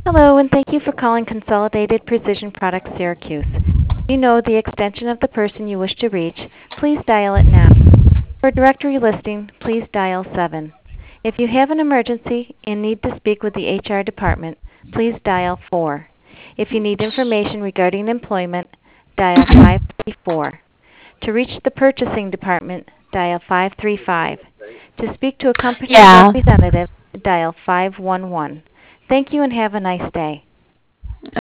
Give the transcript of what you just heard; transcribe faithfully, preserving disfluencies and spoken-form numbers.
Hello, and thank you for calling Consolidated Precision Products Syracuse. If you know the extension of the person you wish to reach, please dial it now. For directory listing, please dial seven. If you have an emergency and need to speak with the H R department, please dial four. If you need information regarding employment, dial five three four. To reach the purchasing department, dial five three five. To speak to a company Yeah. representative, dial five one one. Thank you and have a nice day.